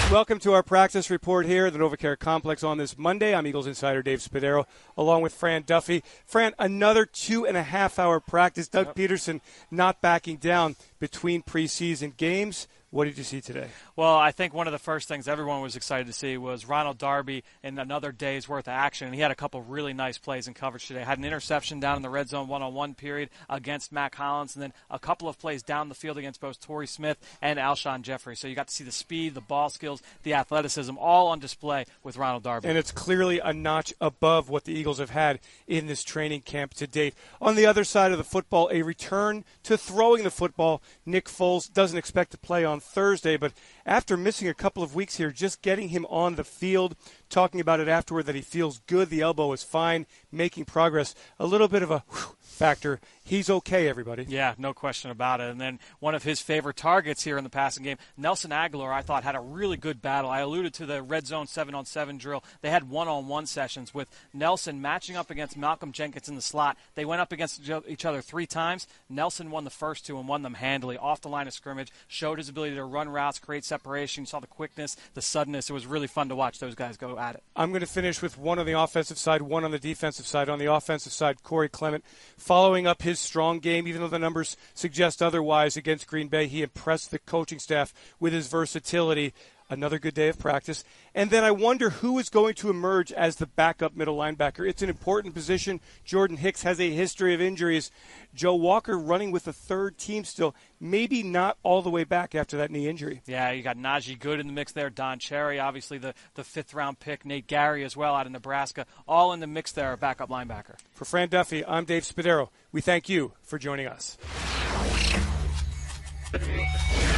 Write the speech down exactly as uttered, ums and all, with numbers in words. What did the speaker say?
Welcome to our practice report here at the NovaCare Complex on this Monday. I'm Eagles insider Dave Spadaro, along with Fran Duffy. Fran, another two and a half hour practice. Doug yep. Peterson not backing down between preseason games. What did you see today? Well, I think one of the first things everyone was excited to see was Ronald Darby in another day's worth of action. And he had a couple really nice plays in coverage today. Had an interception down in the red zone one-on-one period against Mac Hollins, and then a couple of plays down the field against both Torrey Smith and Alshon Jeffrey. So you got to see the speed, the ball skills, the athleticism all on display with Ronald Darby. And it's clearly a notch above what the Eagles have had in this training camp to date. On the other side of the football, a return to throwing the football. Nick Foles doesn't expect to play on Thursday, but after missing a couple of weeks here, just getting him on the field, talking about it afterward that he feels good, the elbow is fine, making progress, a little bit of a whew factor. He's okay, everybody. Yeah, no question about it. And then one of his favorite targets here in the passing game, Nelson Aguilar, I thought had a really good battle. I alluded to the red zone seven-on-seven drill. They had one-on-one sessions with Nelson matching up against Malcolm Jenkins in the slot. They went up against each other three times. Nelson won the first two and won them handily off the line of scrimmage, showed his ability to run routes, create separation. You saw the quickness, the suddenness. It was really fun to watch those guys go at it. I'm going to finish with one on the offensive side, one on the defensive side. On the offensive side, Corey Clement following up his strong game, even though the numbers suggest otherwise against Green Bay. He impressed the coaching staff with his versatility. Another good day of practice. And then I wonder who is going to emerge as the backup middle linebacker. It's an important position. Jordan Hicks has a history of injuries. Joe Walker running with the third team still, maybe not all the way back after that knee injury. Yeah, you got Najee Good in the mix there, Don Cherry, obviously the, the fifth-round pick, Nate Gary as well out of Nebraska, all in the mix there, backup linebacker. For Fran Duffy, I'm Dave Spadaro. We thank you for joining us.